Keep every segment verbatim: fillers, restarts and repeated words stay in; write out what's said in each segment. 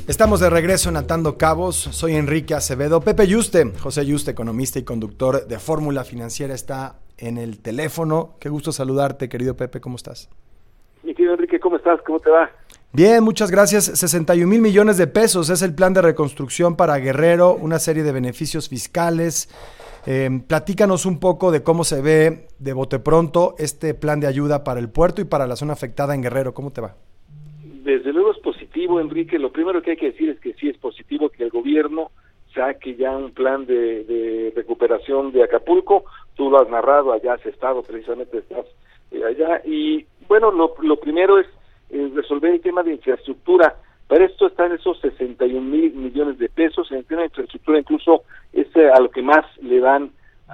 Estamos de regreso en Atando Cabos. Soy Enrique Acevedo. Pepe Yuste, José Yuste, economista y conductor de Fórmula Financiera, está en el teléfono. Qué gusto saludarte, querido Pepe. ¿Cómo estás? Mi querido Enrique, ¿cómo estás? ¿Cómo te va? Bien, muchas gracias. sesenta y un mil millones de pesos es el plan de reconstrucción para Guerrero, una serie de beneficios fiscales. Eh, platícanos un poco de cómo se ve de bote pronto este plan de ayuda para el puerto y para la zona afectada en Guerrero. ¿Cómo te va? Desde luego es positivo, Enrique. Lo primero que hay que decir es que sí es positivo que el gobierno saque ya un plan de, de recuperación de Acapulco. Tú lo has narrado, allá has estado, precisamente estás eh, allá. Y bueno, lo, lo primero es eh, resolver el tema de infraestructura. Para esto están esos sesenta y un mil millones de pesos. En el tema de infraestructura incluso es eh, a lo que más le van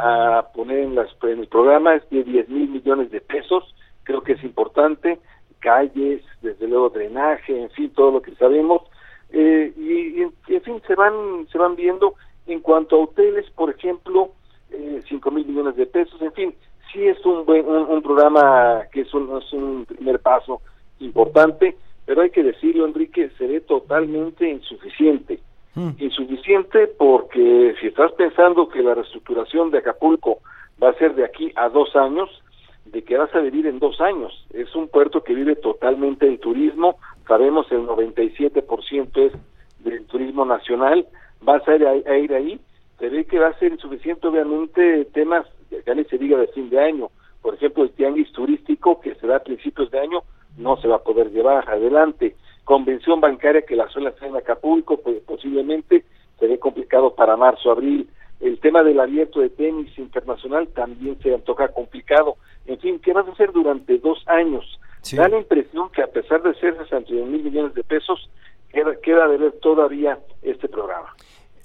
a poner en, las, en el programa, es de diez mil millones de pesos. Creo que es importante. Calles, desde luego drenaje, en fin, todo lo que sabemos, eh, y, y en fin, se van se van viendo. En cuanto a hoteles, por ejemplo, eh, cinco mil millones de pesos, en fin, sí es un buen un, un programa que es un, es un primer paso importante, pero hay que decirlo, Enrique, se ve totalmente insuficiente. Mm. Insuficiente porque si estás pensando que la reestructuración de Acapulco va a ser de aquí a dos años, de que vas a vivir en dos años. Es un puerto que vive totalmente del turismo, sabemos el noventa y siete por ciento es del turismo nacional, vas a ir, a, a ir ahí, se ve que va a ser insuficiente, obviamente, temas, ya ni se diga de fin de año, por ejemplo, el tianguis turístico que se da a principios de año, no se va a poder llevar adelante. Convención bancaria que la suele hacer en Acapulco, pues posiblemente se ve complicado para marzo, abril. El tema del abierto de tenis internacional también se antoja complicado. En fin, ¿qué vas a hacer durante dos años? Sí. Da la impresión que a pesar de ser sesenta y un mil millones de pesos, queda, queda de ver todavía este programa.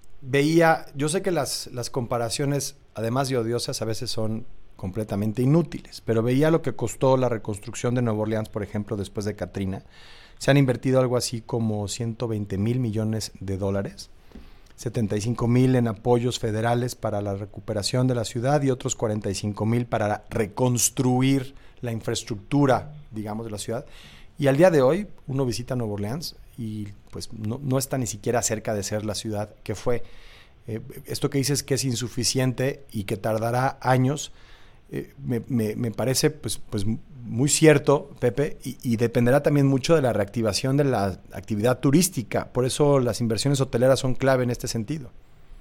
Veía, yo sé que las, las comparaciones, además de odiosas, a veces son completamente inútiles, pero veía lo que costó la reconstrucción de Nueva Orleans, por ejemplo, después de Katrina. Se han invertido algo así como ciento veinte mil millones de dólares. setenta y cinco mil en apoyos federales para la recuperación de la ciudad y otros cuarenta y cinco mil para reconstruir la infraestructura, digamos, de la ciudad. Y al día de hoy uno visita Nueva Orleans y pues no, no está ni siquiera cerca de ser la ciudad que fue. Eh, esto que dices que es insuficiente y que tardará años, eh, me, me, me parece pues, pues muy cierto, Pepe, y, y dependerá también mucho de la reactivación de la actividad turística. Por eso las inversiones hoteleras son clave en este sentido.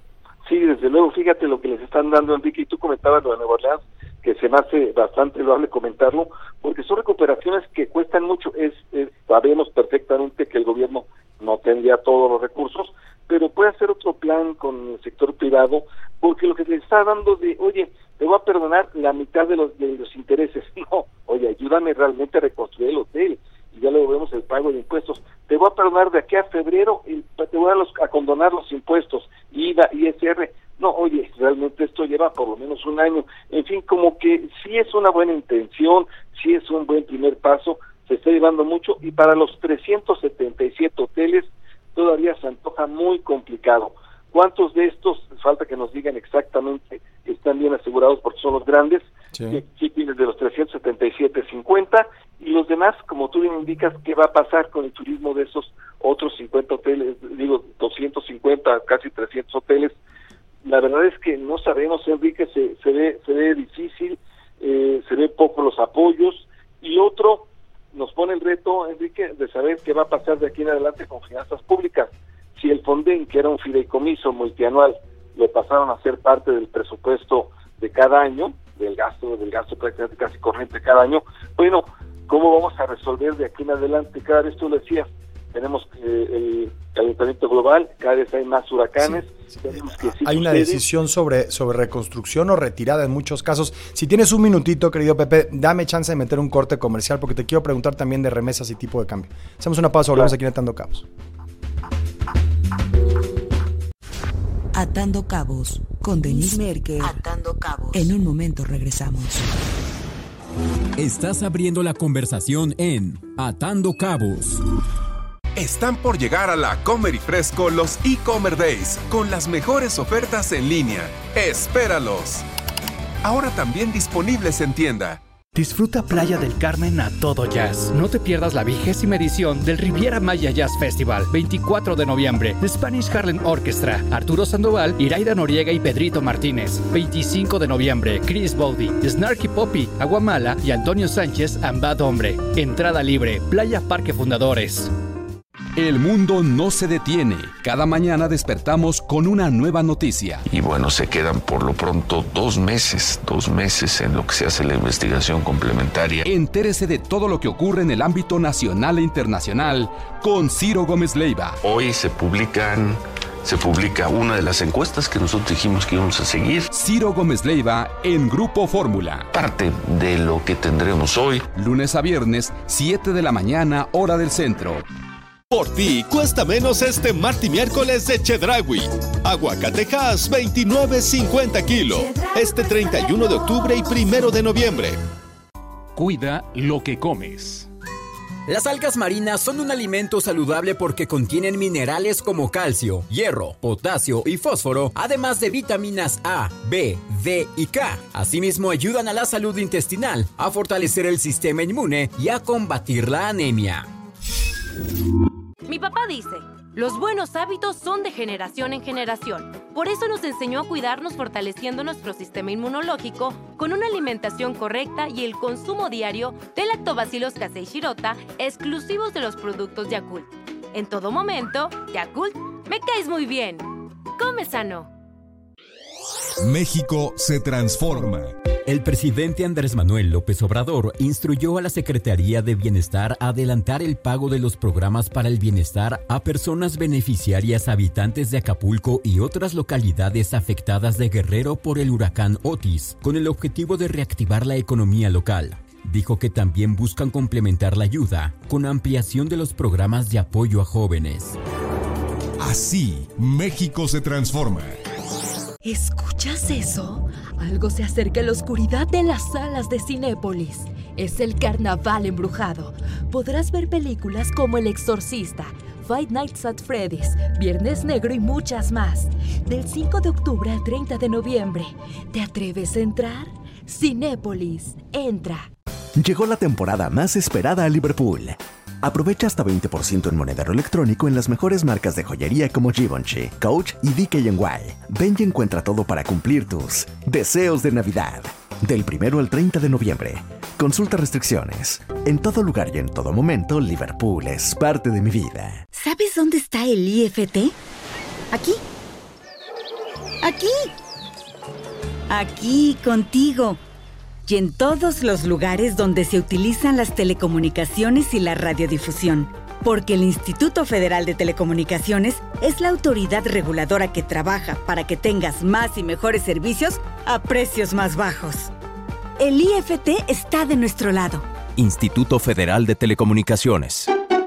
Sí, desde luego, fíjate lo que les están dando, Enrique, y tú comentabas lo de Nueva Orleans, que se me hace bastante loable comentarlo, porque son recuperaciones que cuestan mucho. Es, es sabemos perfectamente que el gobierno no tendría todos los recursos, pero puede hacer otro plan con el sector privado, porque lo que le está dando de, oye, te voy a perdonar la mitad de los de los intereses. No, oye, ayúdame realmente a reconstruir el hotel, y ya luego vemos el pago de impuestos. Te voy a perdonar de aquí a febrero, el, te voy a, los, a condonar los impuestos, I V A, I S R. No, oye, realmente esto lleva por lo menos un año. En fin, como que sí es una buena intención, sí es un buen primer paso, se está llevando mucho, y para los trescientos setenta y siete hoteles todavía se antoja muy complicado. ¿Cuántos de estos, falta que nos digan exactamente, están bien asegurados porque son los grandes? Sí. Aquí tienes de los trescientos setenta y siete, cincuenta, y los demás, como tú bien indicas, ¿qué va a pasar con el turismo de esos otros cincuenta hoteles? Digo, doscientos cincuenta, casi trescientos hoteles. La verdad es que no sabemos, Enrique, se, se ve se ve difícil, eh, se ve poco los apoyos, y otro, nos pone el reto, Enrique, de saber qué va a pasar de aquí en adelante con finanzas públicas. Si el Fonden, que era un fideicomiso multianual, lo pasaron a ser parte del presupuesto de cada año, del gasto, del gasto prácticamente casi corriente cada año, bueno, ¿cómo vamos a resolver de aquí en adelante? Cada vez tú lo decías, tenemos eh, el calentamiento global, cada vez hay más huracanes. Sí, sí. Que sí hay una sucede. decisión sobre, sobre reconstrucción o retirada en muchos casos. Si tienes un minutito, querido Pepe, dame chance de meter un corte comercial porque te quiero preguntar también de remesas y tipo de cambio. Hacemos una pausa, volvemos claro. aquí en Atando Cabos. Atando Cabos con Denise Merker. Atando Cabos. En un momento regresamos. Estás abriendo la conversación en Atando Cabos. Están por llegar a la Comer y Fresco los e-Comer Days con las mejores ofertas en línea. ¡Espéralos! Ahora también disponibles en tienda. Disfruta Playa del Carmen a todo jazz. No te pierdas la vigésima edición del Riviera Maya Jazz Festival, veinticuatro de noviembre. The Spanish Harlem Orchestra, Arturo Sandoval, Iraida Noriega y Pedrito Martínez. veinticinco de noviembre, Chris Bowdy, Snarky Poppy, Aguamala y Antonio Sánchez, Ambad Hombre. Entrada libre, Playa Parque Fundadores. El mundo no se detiene. Cada mañana despertamos con una nueva noticia. Y bueno, se quedan por lo pronto dos meses, dos meses en lo que se hace la investigación complementaria. Entérese de todo lo que ocurre en el ámbito nacional e internacional con Ciro Gómez Leiva. Hoy se publican... Se publica una de las encuestas que nosotros dijimos que íbamos a seguir. Ciro Gómez Leiva en Grupo Fórmula. Parte de lo que tendremos hoy. Lunes a viernes, siete de la mañana, hora del centro. Por ti, cuesta menos este martes y miércoles de Chedraui. Aguacatejas, veintinueve cincuenta kilo. Este treinta y uno de octubre y primero de noviembre. Cuida lo que comes. Las algas marinas son un alimento saludable porque contienen minerales como calcio, hierro, potasio y fósforo, además de vitaminas A, B, D y K. Asimismo, ayudan a la salud intestinal, a fortalecer el sistema inmune y a combatir la anemia. Mi papá dice, los buenos hábitos son de generación en generación. Por eso nos enseñó a cuidarnos fortaleciendo nuestro sistema inmunológico con una alimentación correcta y el consumo diario de Lactobacillus casei shirota exclusivos de los productos Yakult. En todo momento, Yakult, me caes muy bien. Come sano. México se transforma. El presidente Andrés Manuel López Obrador instruyó a la Secretaría de Bienestar a adelantar el pago de los programas para el bienestar a personas beneficiarias habitantes de Acapulco y otras localidades afectadas de Guerrero por el huracán Otis, con el objetivo de reactivar la economía local. Dijo que también buscan complementar la ayuda con ampliación de los programas de apoyo a jóvenes. Así, México se transforma. ¿Escuchas eso? Algo se acerca a la oscuridad de las salas de Cinépolis. Es el carnaval embrujado. Podrás ver películas como El Exorcista, Five Nights at Freddy's, Viernes Negro y muchas más. Del cinco de octubre al treinta de noviembre. ¿Te atreves a entrar? Cinépolis, entra. Llegó la temporada más esperada a Liverpool. Aprovecha hasta veinte por ciento en monedero electrónico en las mejores marcas de joyería como Givenchy, Coach y D K N Y. Ven y encuentra todo para cumplir tus deseos de Navidad. Del primero al treinta de noviembre. Consulta restricciones. En todo lugar y en todo momento, Liverpool es parte de mi vida. ¿Sabes dónde está el I F T? Aquí. Aquí. Aquí, contigo. Y en todos los lugares donde se utilizan las telecomunicaciones y la radiodifusión. Porque el Instituto Federal de Telecomunicaciones es la autoridad reguladora que trabaja para que tengas más y mejores servicios a precios más bajos. El I F T está de nuestro lado. Instituto Federal de Telecomunicaciones.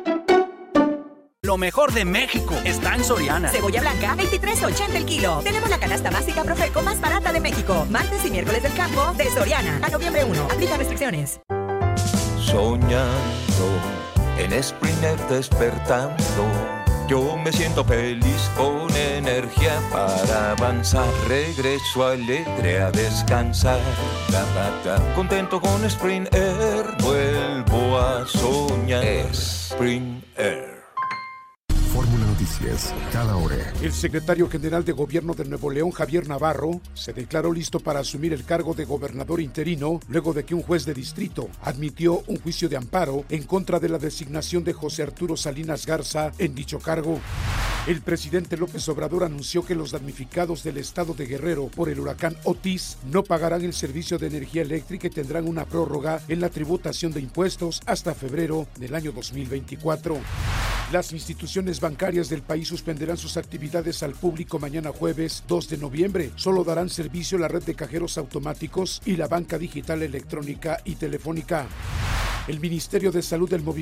Lo mejor de México está en Soriana. Cebolla blanca, veintitrés ochenta el kilo. Tenemos la canasta básica Profeco más barata de México. Martes y miércoles del campo de Soriana. A noviembre uno. Aplica restricciones. Soñando, en Sprinter despertando. Yo me siento feliz con energía para avanzar. Regreso alegre a descansar. Da, da, da. Contento con Sprinter, vuelvo a soñar. Sprinter. Fórmula Noticias, cada hora. El secretario general de Gobierno de Nuevo León, Javier Navarro, se declaró listo para asumir el cargo de gobernador interino luego de que un juez de distrito admitió un juicio de amparo en contra de la designación de José Arturo Salinas Garza en dicho cargo. El presidente López Obrador anunció que los damnificados del estado de Guerrero por el huracán Otis no pagarán el servicio de energía eléctrica y tendrán una prórroga en la tributación de impuestos hasta febrero del año dos mil veinticuatro. Las instituciones bancarias del país suspenderán sus actividades al público mañana jueves dos de noviembre. Solo darán servicio la red de cajeros automáticos y la banca digital electrónica y telefónica. El Ministerio de Salud del Movimiento